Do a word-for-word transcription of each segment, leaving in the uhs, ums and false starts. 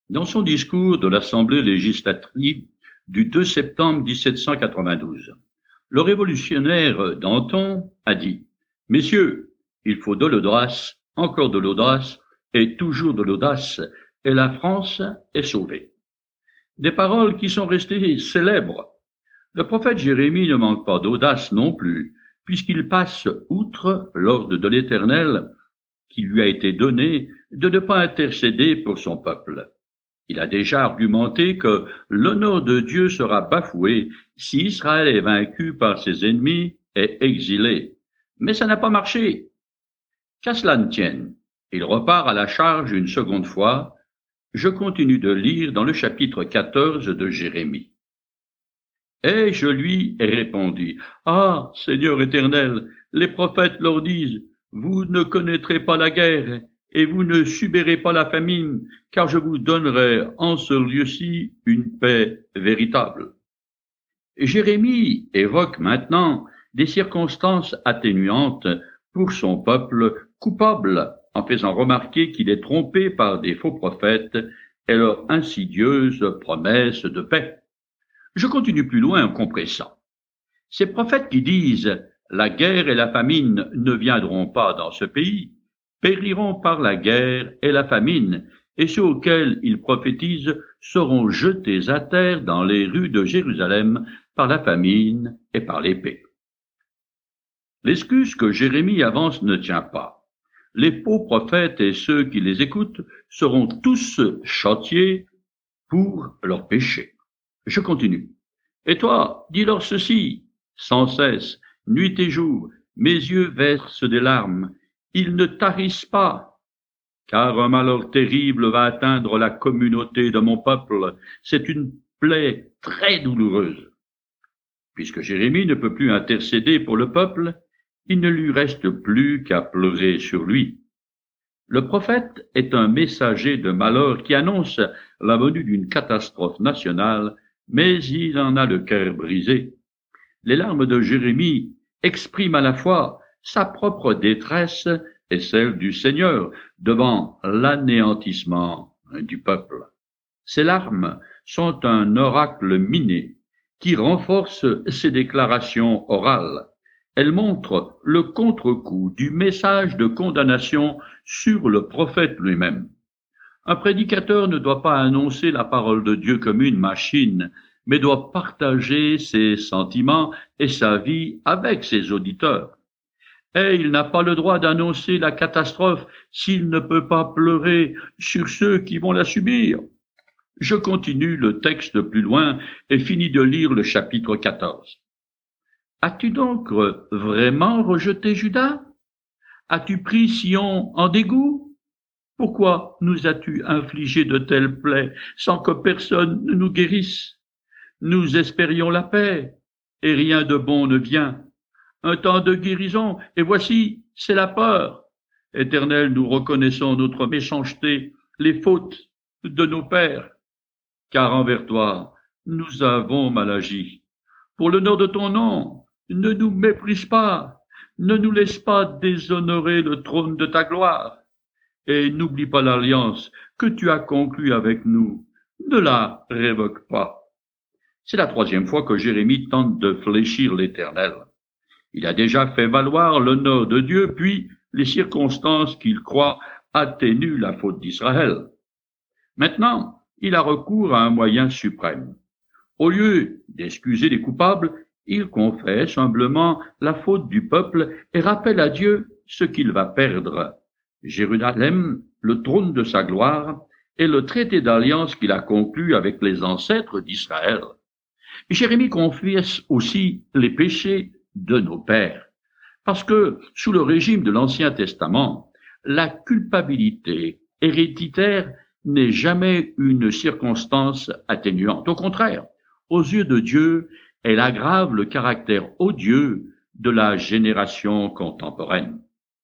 Dans son discours de l'Assemblée législative du deux septembre mille sept cent quatre-vingt-douze, le révolutionnaire Danton a dit: Messieurs, il faut de l'audace, encore de l'audace et toujours de l'audace, et la France est sauvée. Des paroles qui sont restées célèbres. Le prophète Jérémie ne manque pas d'audace non plus, puisqu'il passe outre l'ordre de l'Éternel qui lui a été donné de ne pas intercéder pour son peuple. Il a déjà argumenté que l'honneur de Dieu sera bafoué si Israël est vaincu par ses ennemis et exilé. Mais ça n'a pas marché. Qu'à cela ne tienne, il repart à la charge une seconde fois. Je continue de lire dans le chapitre quatorze de Jérémie. Et je lui ai répondu: Ah, Seigneur éternel, les prophètes leur disent: Vous ne connaîtrez pas la guerre, et vous ne subirez pas la famine, car je vous donnerai en ce lieu-ci une paix véritable. Jérémie évoque maintenant des circonstances atténuantes pour son peuple coupable, en faisant remarquer qu'il est trompé par des faux prophètes et leurs insidieuses promesses de paix. Je continue plus loin en compressant. Ces prophètes qui disent « La guerre et la famine ne viendront pas dans ce pays », périront par la guerre et la famine, et ceux auxquels ils prophétisent seront jetés à terre dans les rues de Jérusalem par la famine et par l'épée. L'excuse que Jérémie avance ne tient pas. Les faux prophètes et ceux qui les écoutent seront tous châtiés pour leurs péchés. Je continue. Et toi, dis-leur ceci, sans cesse, nuit et jour, mes yeux versent des larmes, ils ne tarissent pas, car un malheur terrible va atteindre la communauté de mon peuple. C'est une plaie très douloureuse. Puisque Jérémie ne peut plus intercéder pour le peuple, il ne lui reste plus qu'à pleurer sur lui. Le prophète est un messager de malheur qui annonce la venue d'une catastrophe nationale, mais il en a le cœur brisé. Les larmes de Jérémie expriment à la fois sa propre détresse et celle du Seigneur devant l'anéantissement du peuple. Ces larmes sont un oracle miné qui renforce ses déclarations orales. Elles montrent le contre-coup du message de condamnation sur le prophète lui-même. Un prédicateur ne doit pas annoncer la parole de Dieu comme une machine, mais doit partager ses sentiments et sa vie avec ses auditeurs. Et il n'a pas le droit d'annoncer la catastrophe s'il ne peut pas pleurer sur ceux qui vont la subir. Je continue le texte plus loin et finis de lire le chapitre quatorze. As-tu donc vraiment rejeté Juda? As-tu pris Sion en dégoût? Pourquoi nous as-tu infligé de telles plaies sans que personne ne nous guérisse? Nous espérions la paix, et rien de bon ne vient. Un temps de guérison, et voici, c'est la peur. Éternel, nous reconnaissons notre méchanceté, les fautes de nos pères, car envers toi, nous avons mal agi. Pour l'honneur de ton nom, ne nous méprise pas, ne nous laisse pas déshonorer le trône de ta gloire, et n'oublie pas l'alliance que tu as conclue avec nous, ne la révoque pas. C'est la troisième fois que Jérémie tente de fléchir l'Éternel. Il a déjà fait valoir l'honneur de Dieu, puis les circonstances qu'il croit atténuent la faute d'Israël. Maintenant, il a recours à un moyen suprême. Au lieu d'excuser les coupables, il confesse humblement la faute du peuple et rappelle à Dieu ce qu'il va perdre. Jérusalem, le trône de sa gloire, et le traité d'alliance qu'il a conclu avec les ancêtres d'Israël. Jérémie confesse aussi les péchés de nos pères, parce que sous le régime de l'Ancien Testament, la culpabilité héréditaire n'est jamais une circonstance atténuante. Au contraire, aux yeux de Dieu, elle aggrave le caractère odieux de la génération contemporaine.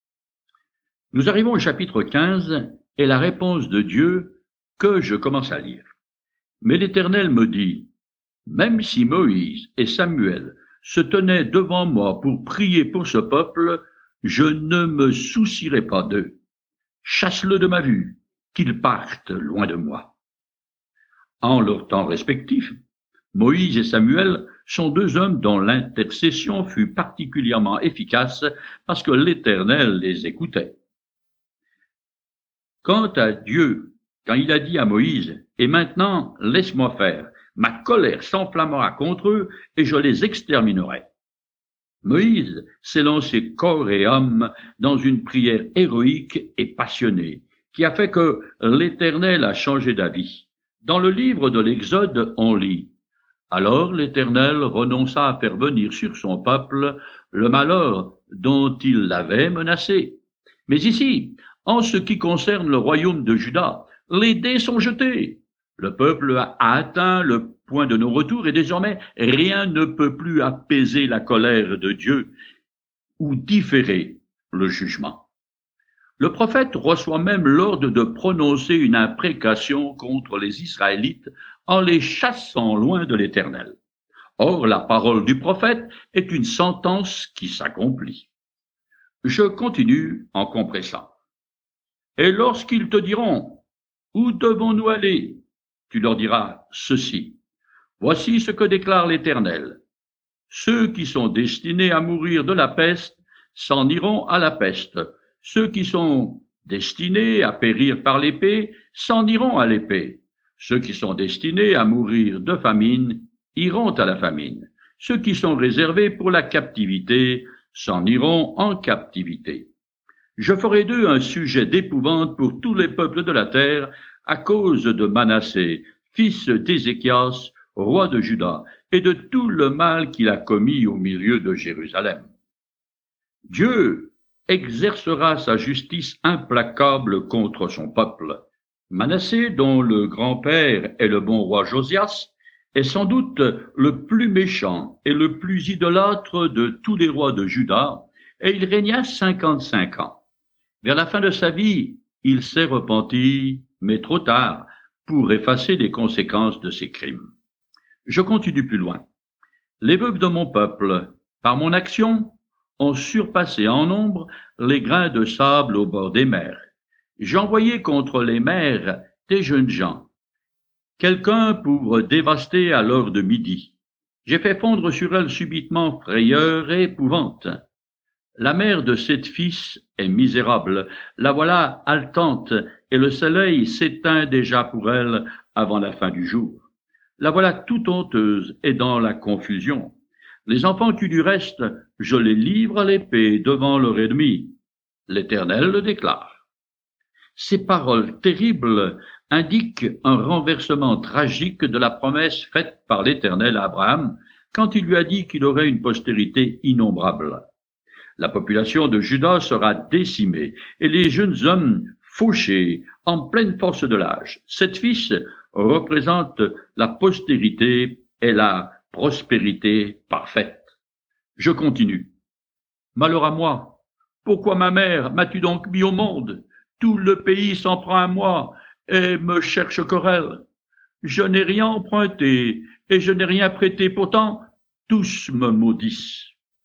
Nous arrivons au chapitre quinze et la réponse de Dieu que je commence à lire. Mais l'Éternel me dit: même si Moïse et Samuel se tenaient devant moi pour prier pour ce peuple, je ne me soucierai pas d'eux. Chasse-le de ma vue, qu'il parte loin de moi. En leur temps respectif, Moïse et Samuel sont deux hommes dont l'intercession fut particulièrement efficace parce que l'Éternel les écoutait. Quant à Dieu, quand il a dit à Moïse, « Et maintenant, laisse-moi faire, ma colère s'enflammera contre eux et je les exterminerai. » Moïse s'est lancé corps et âme dans une prière héroïque et passionnée, qui a fait que l'Éternel a changé d'avis. Dans le livre de l'Exode, on lit « Alors l'Éternel renonça à faire venir sur son peuple le malheur dont il l'avait menacé. » Mais ici, en ce qui concerne le royaume de Juda, les dés sont jetés. Le peuple a atteint le point de non-retour et désormais rien ne peut plus apaiser la colère de Dieu ou différer le jugement. Le prophète reçoit même l'ordre de prononcer une imprécation contre les Israélites en les chassant loin de l'Éternel. Or, la parole du prophète est une sentence qui s'accomplit. Je continue en compressant. Et lorsqu'ils te diront, « Où devons-nous aller ?» tu leur diras ceci. Voici ce que déclare l'Éternel. Ceux qui sont destinés à mourir de la peste s'en iront à la peste. Ceux qui sont destinés à périr par l'épée s'en iront à l'épée. Ceux qui sont destinés à mourir de famine iront à la famine. Ceux qui sont réservés pour la captivité s'en iront en captivité. Je ferai d'eux un sujet d'épouvante pour tous les peuples de la terre à cause de Manassé, fils d'Ézéchias, roi de Juda, et de tout le mal qu'il a commis au milieu de Jérusalem. Dieu exercera sa justice implacable contre son peuple. Manassé, dont le grand-père est le bon roi Josias, est sans doute le plus méchant et le plus idolâtre de tous les rois de Juda, et il régna cinquante-cinq ans. Vers la fin de sa vie, il s'est repenti, mais trop tard, pour effacer les conséquences de ses crimes. Je continue plus loin. Les veuves de mon peuple, par mon action, ont surpassé en nombre les grains de sable au bord des mers. J'ai envoyé contre les mers des jeunes gens, quelqu'un pour dévaster à l'heure de midi. J'ai fait fondre sur elles subitement frayeur et épouvante. La mère de sept fils est misérable, la voilà haletante, et le soleil s'éteint déjà pour elle avant la fin du jour. La voilà toute honteuse et dans la confusion. Les enfants qui lui restent, je les livre à l'épée devant leur ennemi. L'Éternel le déclare. Ces paroles terribles indiquent un renversement tragique de la promesse faite par l'Éternel à Abraham quand il lui a dit qu'il aurait une postérité innombrable. La population de Juda sera décimée et les jeunes hommes fauchés en pleine force de l'âge. Sept fils représentent la postérité et la prospérité parfaite. Je continue. Malheur à moi! Pourquoi, ma mère, m'as-tu donc mis au monde? Tout le pays s'en prend à moi et me cherche querelle. Je n'ai rien emprunté et je n'ai rien prêté, pourtant tous me maudissent.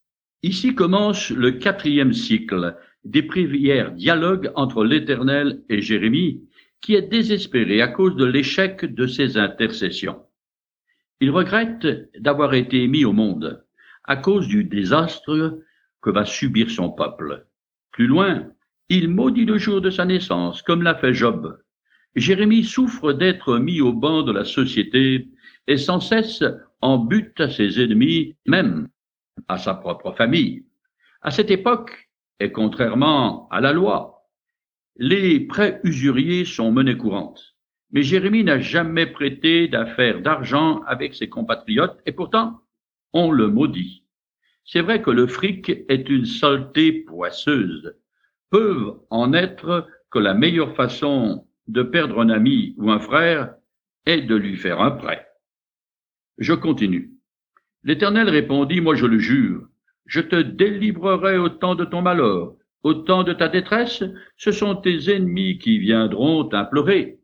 Ici commence le quatrième cycle des prières dialogues entre l'Éternel et Jérémie, qui est désespéré à cause de l'échec de ses intercessions. Il regrette d'avoir été mis au monde à cause du désastre que va subir son peuple. Plus loin, il maudit le jour de sa naissance, comme l'a fait Job. Jérémie souffre d'être mis au banc de la société et sans cesse en bute à ses ennemis, même à sa propre famille. À cette époque, et contrairement à la loi, les prêts usuriers sont monnaie courante. Mais Jérémie n'a jamais prêté d'affaires d'argent avec ses compatriotes et pourtant, on le maudit. C'est vrai que le fric est une saleté poisseuse. Peuvent en être que la meilleure façon de perdre un ami ou un frère est de lui faire un prêt. Je continue. L'Éternel répondit, moi je le jure, je te délivrerai au temps de ton malheur, au temps de ta détresse, ce sont tes ennemis qui viendront t'implorer.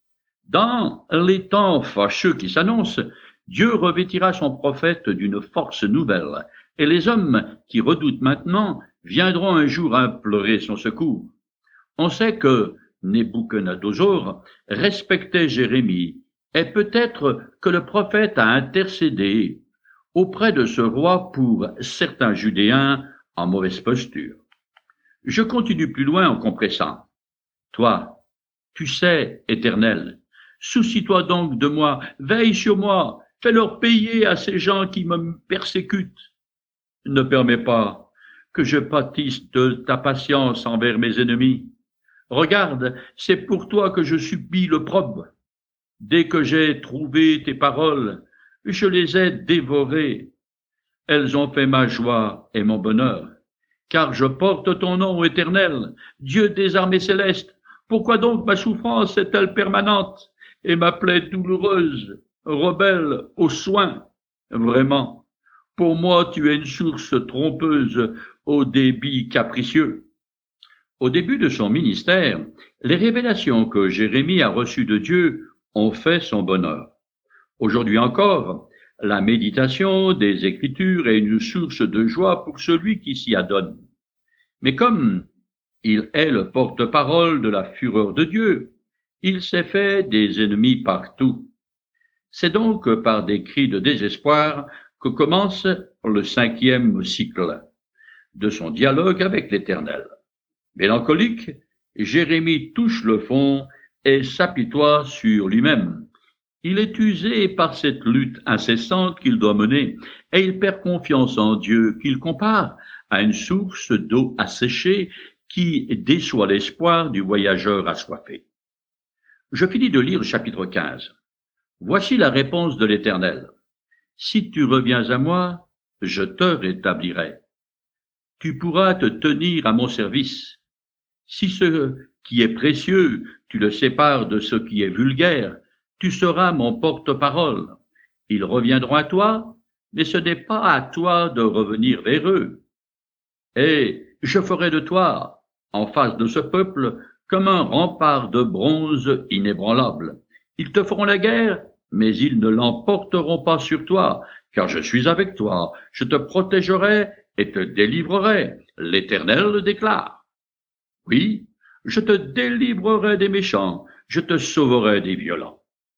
Dans les temps fâcheux qui s'annoncent, Dieu revêtira son prophète d'une force nouvelle, et les hommes qui redoutent maintenant viendront un jour implorer son secours. On sait que Nebuchadnezzar respectait Jérémie Et peut-être que le prophète a intercédé auprès de ce roi pour certains Judéens en mauvaise posture. Je continue plus loin en compressant. Toi, tu sais, Éternel, soucie-toi donc de moi, veille sur moi, fais-leur payer à ces gens qui me persécutent. Ne permets pas que je pâtisse de ta patience envers mes ennemis. Regarde, c'est pour toi que je supplie l'opprobre. Dès que j'ai trouvé tes paroles, je les ai dévorées. Elles ont fait ma joie et mon bonheur. Car je porte ton nom, Éternel, Dieu des armées célestes. Pourquoi donc ma souffrance est-elle permanente et ma plaie douloureuse, rebelle aux soins? Vraiment, pour moi tu es une source trompeuse au débit capricieux. Au début de son ministère, les révélations que Jérémie a reçues de Dieu ont fait son bonheur. Aujourd'hui encore, la méditation des Écritures est une source de joie pour celui qui s'y adonne. Mais comme il est le porte-parole de la fureur de Dieu, il s'est fait des ennemis partout. C'est donc par des cris de désespoir que commence le cinquième cycle de son dialogue avec l'Éternel. Mélancolique, Jérémie touche le fond et s'apitoie sur lui-même. Il est usé par cette lutte incessante qu'il doit mener, et il perd confiance en Dieu qu'il compare à une source d'eau asséchée qui déçoit l'espoir du voyageur assoiffé. Je finis de lire le chapitre quinze. Voici la réponse de l'Éternel. Si tu reviens à moi, je te rétablirai. Tu pourras te tenir à mon service. Si ce qui est précieux, tu le sépares de ce qui est vulgaire, tu seras mon porte-parole. Ils reviendront à toi, mais ce n'est pas à toi de revenir vers eux. Et je ferai de toi, en face de ce peuple, comme un rempart de bronze inébranlable. Ils te feront la guerre, mais ils ne l'emporteront pas sur toi, car je suis avec toi. Je te protégerai et te délivrerai. L'Éternel le déclare. Oui, je te délivrerai des méchants, je te sauverai des violents.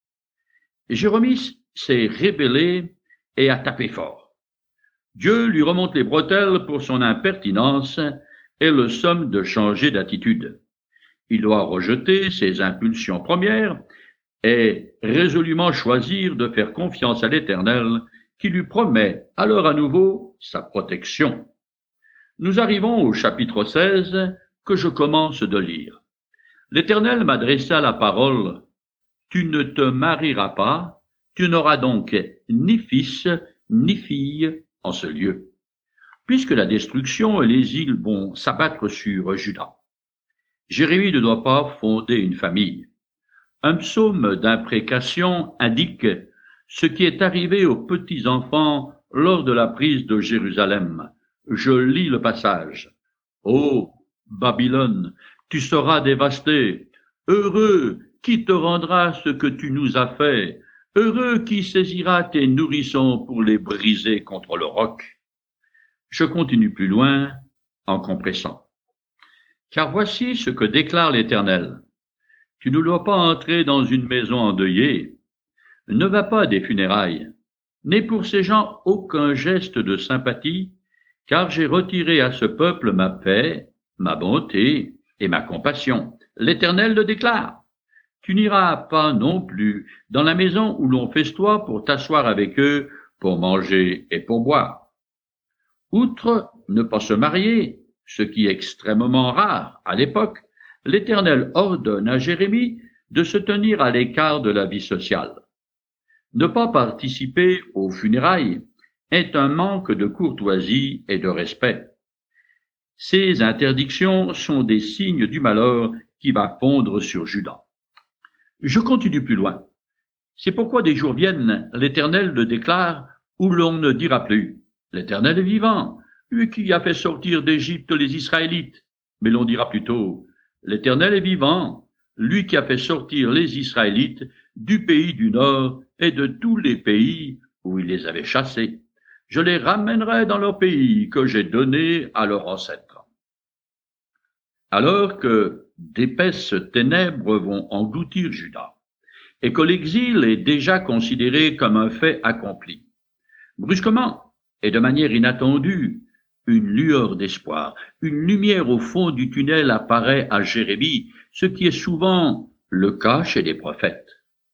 Jérémie s'est rébellé et a tapé fort. Dieu lui remonte les bretelles pour son impertinence et le somme de changer d'attitude. Il doit rejeter ses impulsions premières et résolument choisir de faire confiance à l'Éternel qui lui promet alors à nouveau sa protection. Nous arrivons au chapitre seize que je commence de lire. L'Éternel m'adressa la parole. Tu ne te marieras pas, tu n'auras donc ni fils ni fille en ce lieu, puisque la destruction et les îles vont s'abattre sur Juda. Jérémie ne doit pas fonder une famille. Un psaume d'imprécation indique ce qui est arrivé aux petits-enfants lors de la prise de Jérusalem. Je lis le passage. Ô Babylone, tu seras dévastée. Heureux qui te rendra ce que tu nous as fait. Heureux qui saisira tes nourrissons pour les briser contre le roc. Je continue plus loin en compressant. Car voici ce que déclare l'Éternel. Tu ne dois pas entrer dans une maison endeuillée. Ne va pas à des funérailles. N'aie pour ces gens aucun geste de sympathie, car j'ai retiré à ce peuple ma paix, ma bonté et ma compassion. L'Éternel le déclare. Tu n'iras pas non plus dans la maison où l'on festoie pour t'asseoir avec eux, pour manger et pour boire. Outre ne pas se marier, ce qui est extrêmement rare à l'époque, l'Éternel ordonne à Jérémie de se tenir à l'écart de la vie sociale. Ne pas participer aux funérailles est un manque de courtoisie et de respect. Ces interdictions sont des signes du malheur qui va fondre sur Juda. Je continue plus loin. C'est pourquoi des jours viennent, l'Éternel le déclare, où l'on ne dira plus. L'Éternel est vivant, lui qui a fait sortir d'Égypte les Israélites. Mais l'on dira plutôt, l'Éternel est vivant, lui qui a fait sortir les Israélites du pays du Nord et de tous les pays où il les avait chassés. Je les ramènerai dans leur pays que j'ai donné à leurs ancêtres. Alors que d'épaisses ténèbres vont engloutir Juda, et que l'exil est déjà considéré comme un fait accompli. Brusquement, et de manière inattendue, une lueur d'espoir, une lumière au fond du tunnel apparaît à Jérémie, ce qui est souvent le cas chez les prophètes.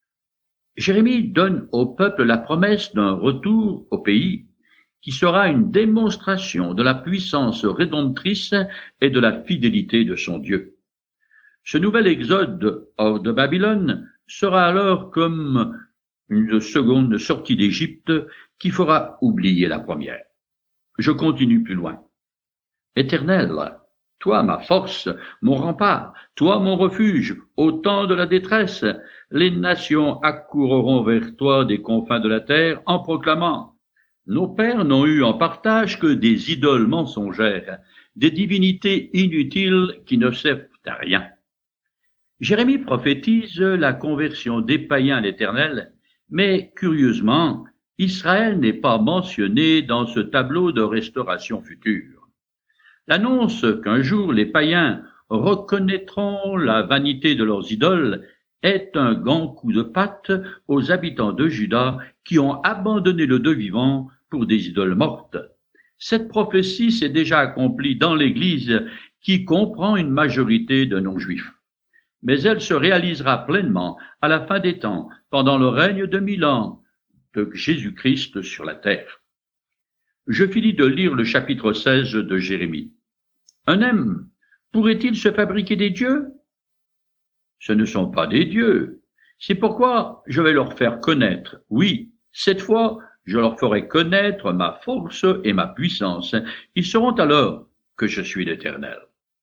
Jérémie donne au peuple la promesse d'un retour au pays qui sera une démonstration de la puissance rédemptrice et de la fidélité de son Dieu. Ce nouvel exode hors de Babylone sera alors comme une seconde sortie d'Égypte qui fera oublier la première. Je continue plus loin. Éternel, toi ma force, mon rempart, toi mon refuge, au temps de la détresse, les nations accourront vers toi des confins de la terre en proclamant: nos pères n'ont eu en partage que des idoles mensongères, des divinités inutiles qui ne servent à rien. Jérémie prophétise la conversion des païens à l'Éternel, mais curieusement, Israël n'est pas mentionné dans ce tableau de restauration future. L'annonce qu'un jour les païens reconnaîtront la vanité de leurs idoles est un grand coup de patte aux habitants de Juda qui ont abandonné le Dieu vivant pour des idoles mortes. Cette prophétie s'est déjà accomplie dans l'Église qui comprend une majorité de non-juifs. Mais elle se réalisera pleinement à la fin des temps, pendant le règne de mille ans de Jésus-Christ sur la terre. Je finis de lire le chapitre seize de Jérémie. Un homme pourrait-il se fabriquer des dieux? Ce ne sont pas des dieux. C'est pourquoi je vais leur faire connaître. Oui, cette fois, je leur ferai connaître ma force et ma puissance. Ils sauront alors que je suis l'Éternel.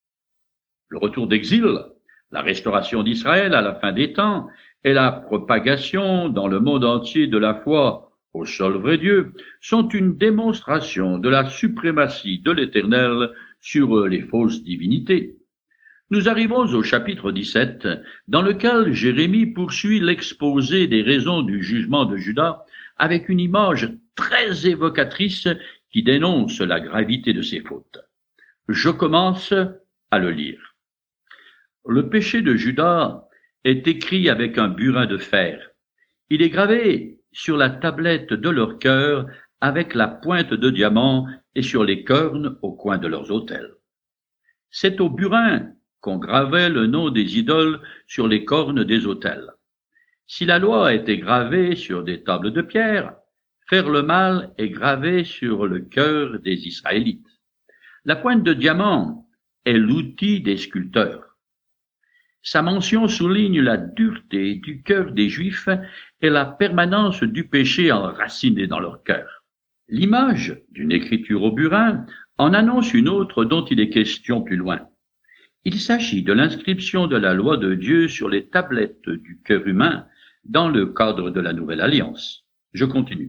Le retour d'exil, la restauration d'Israël à la fin des temps et la propagation dans le monde entier de la foi au seul vrai Dieu sont une démonstration de la suprématie de l'Éternel sur les fausses divinités. Nous arrivons au chapitre dix-sept, dans lequel Jérémie poursuit l'exposé des raisons du jugement de Juda avec une image très évocatrice qui dénonce la gravité de ses fautes. Je commence à le lire. Le péché de Juda est écrit avec un burin de fer. Il est gravé sur la tablette de leur cœur avec la pointe de diamant et sur les cornes au coin de leurs autels. C'est au burin qu'on gravait le nom des idoles sur les cornes des autels. Si la loi était gravée sur des tables de pierre, faire le mal est gravé sur le cœur des Israélites. La pointe de diamant est l'outil des sculpteurs. Sa mention souligne la dureté du cœur des Juifs et la permanence du péché enraciné dans leur cœur. L'image d'une écriture au burin en annonce une autre dont il est question plus loin. Il s'agit de l'inscription de la loi de Dieu sur les tablettes du cœur humain dans le cadre de la Nouvelle Alliance. Je continue.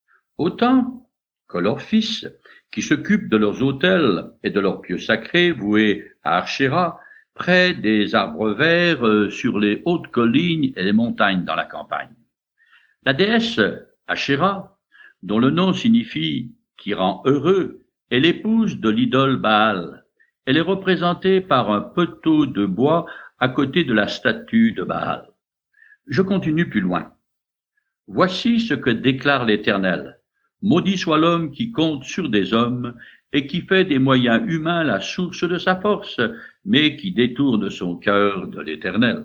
Autant que leurs fils, qui s'occupent de leurs autels et de leurs pieux sacrés voués à Archéra, près des arbres verts sur les hautes collines et les montagnes dans la campagne. La déesse Ashéra, dont le nom signifie « qui rend heureux », est l'épouse de l'idole Baal. Elle est représentée par un poteau de bois à côté de la statue de Baal. Je continue plus loin. Voici ce que déclare l'Éternel. Maudit soit l'homme qui compte sur des hommes et qui fait des moyens humains la source de sa force, mais qui détourne son cœur de l'Éternel.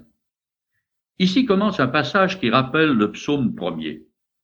Ici commence un passage qui rappelle le psaume premier.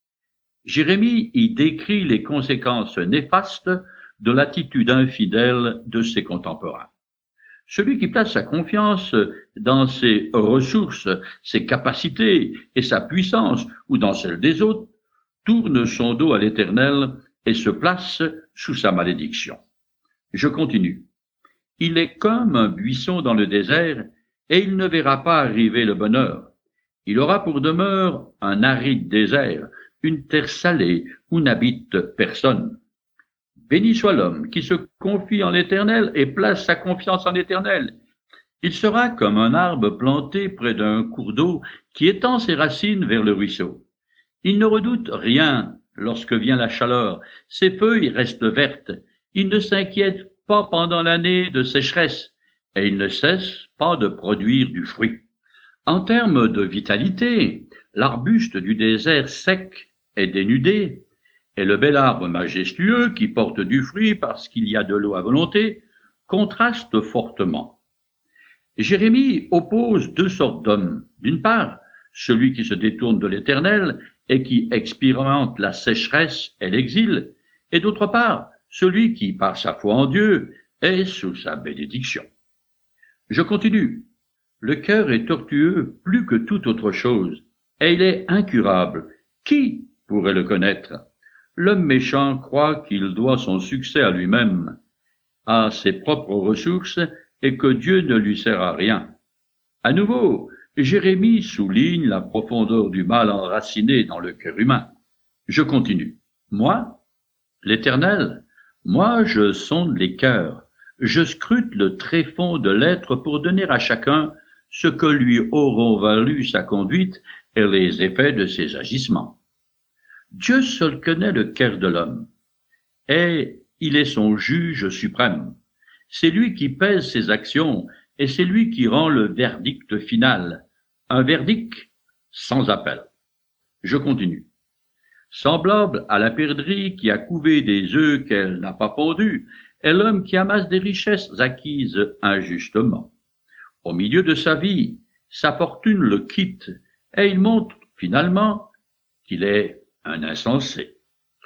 Jérémie y décrit les conséquences néfastes de l'attitude infidèle de ses contemporains. Celui qui place sa confiance dans ses ressources, ses capacités et sa puissance, ou dans celle des autres, tourne son dos à l'Éternel et se place sous sa malédiction. Je continue. Il est comme un buisson dans le désert, et il ne verra pas arriver le bonheur. Il aura pour demeure un aride désert, une terre salée où n'habite personne. Béni soit l'homme qui se confie en l'Éternel et place sa confiance en l'Éternel. Il sera comme un arbre planté près d'un cours d'eau qui étend ses racines vers le ruisseau. Il ne redoute rien lorsque vient la chaleur. Ses feuilles restent vertes. Il ne s'inquiète pas pendant l'année de sécheresse et il ne cesse pas de produire du fruit. En termes de vitalité, l'arbuste du désert sec et dénudé, et le bel arbre majestueux qui porte du fruit parce qu'il y a de l'eau à volonté, contrastent fortement. Jérémie oppose deux sortes d'hommes. D'une part, celui qui se détourne de l'Éternel et qui expérimente la sécheresse et l'exil, et d'autre part, celui qui, par sa foi en Dieu, est sous sa bénédiction. Je continue. Le cœur est tortueux plus que toute autre chose, et il est incurable. Qui pourrait le connaître? L'homme méchant croit qu'il doit son succès à lui-même, à ses propres ressources, et que Dieu ne lui sert à rien. À nouveau, Jérémie souligne la profondeur du mal enraciné dans le cœur humain. Je continue. Moi, l'Éternel, moi je sonde les cœurs, je scrute le tréfonds de l'être pour donner à chacun ce que lui auront valu sa conduite et les effets de ses agissements. Dieu seul connaît le cœur de l'homme, et il est son juge suprême. C'est lui qui pèse ses actions, et c'est lui qui rend le verdict final, un verdict sans appel. Je continue. Semblable à la perdrix qui a couvé des œufs qu'elle n'a pas pondus, est l'homme qui amasse des richesses acquises injustement. Au milieu de sa vie, sa fortune le quitte, et il montre finalement qu'il est un insensé.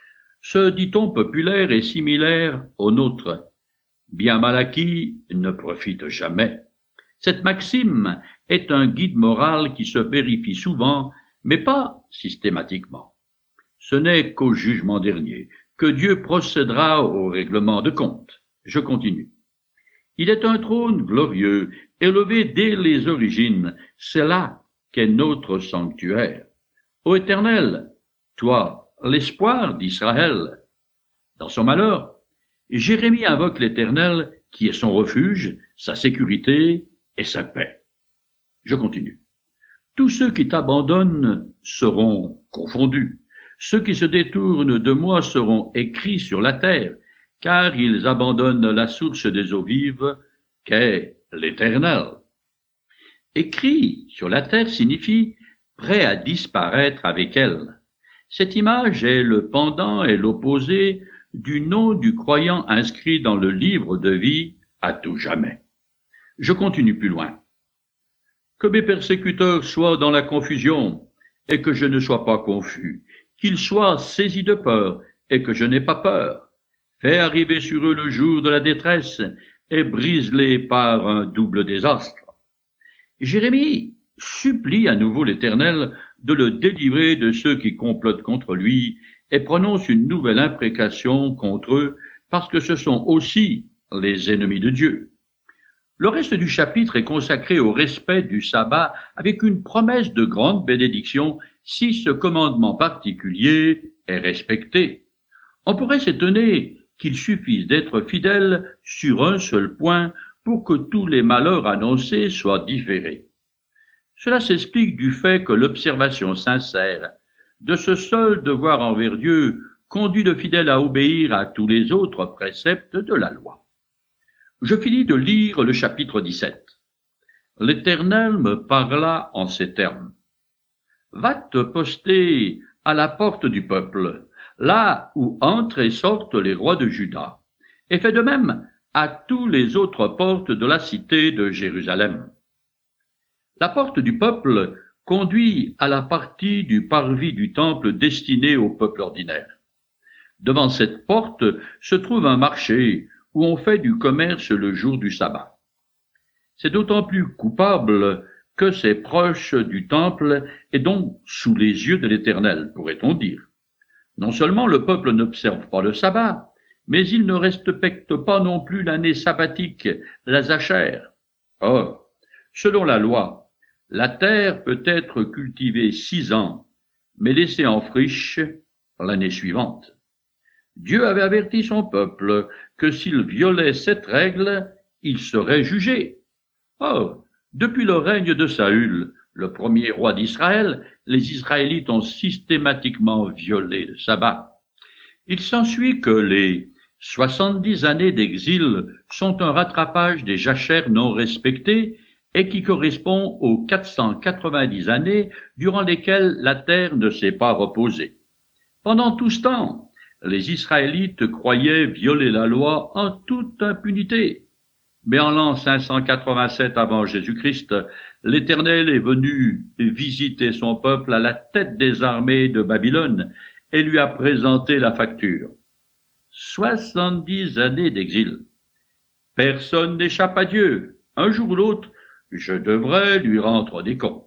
Ce dit-on populaire est similaire au nôtre. Bien mal acquis ne profite jamais. Cette maxime est un guide moral qui se vérifie souvent, mais pas systématiquement. Ce n'est qu'au jugement dernier que Dieu procédera au règlement de compte. Je continue. Il est un trône glorieux, élevé dès les origines. C'est là qu'est notre sanctuaire. Ô Éternel, toi, l'espoir d'Israël. Dans son malheur, Jérémie invoque l'Éternel qui est son refuge, sa sécurité et sa paix. Je continue. Tous ceux qui t'abandonnent seront confondus. Ceux qui se détournent de moi seront écrits sur la terre, car ils abandonnent la source des eaux vives, qu'est l'Éternel. Écrit sur la terre signifie prêt à disparaître avec elle. Cette image est le pendant et l'opposé du nom du croyant inscrit dans le livre de vie à tout jamais. Je continue plus loin. Que mes persécuteurs soient dans la confusion et que je ne sois pas confus, qu'ils soient saisis de peur et que je n'ai pas peur. Fais arriver sur eux le jour de la détresse et brise-les par un double désastre. Jérémie supplie à nouveau l'Éternel de le délivrer de ceux qui complotent contre lui et prononce une nouvelle imprécation contre eux parce que ce sont aussi les ennemis de Dieu. Le reste du chapitre est consacré au respect du sabbat avec une promesse de grande bénédiction si ce commandement particulier est respecté. On pourrait s'étonner qu'il suffise d'être fidèle sur un seul point pour que tous les malheurs annoncés soient différés. Cela s'explique du fait que l'observation sincère de ce seul devoir envers Dieu conduit le fidèle à obéir à tous les autres préceptes de la loi. Je finis de lire le chapitre dix-sept. L'Éternel me parla en ces termes. Va te poster à la porte du peuple, là où entrent et sortent les rois de Juda, et fais de même à tous les autres portes de la cité de Jérusalem. La porte du peuple conduit à la partie du parvis du temple destinée au peuple ordinaire. Devant cette porte se trouve un marché où on fait du commerce le jour du sabbat. C'est d'autant plus coupable que c'est proche du temple et donc sous les yeux de l'Éternel, pourrait-on dire. Non seulement le peuple n'observe pas le sabbat, mais il ne respecte pas non plus l'année sabbatique, la zachère. Or, selon la loi, la terre peut être cultivée six ans, mais laissée en friche l'année suivante. Dieu avait averti son peuple que s'il violait cette règle, il serait jugé. Or, depuis le règne de Saül, le premier roi d'Israël, les Israélites ont systématiquement violé le sabbat. Il s'ensuit que les soixante-dix années d'exil sont un rattrapage des jachères non respectées et qui correspond aux quatre cent quatre-vingt-dix années durant lesquelles la terre ne s'est pas reposée. Pendant tout ce temps, les Israélites croyaient violer la loi en toute impunité. Mais en l'an cinq cent quatre-vingt-sept avant Jésus-Christ, l'Éternel est venu visiter son peuple à la tête des armées de Babylone et lui a présenté la facture. Soixante-dix années d'exil. Personne n'échappe à Dieu. Un jour ou l'autre, je devrais lui rendre des comptes.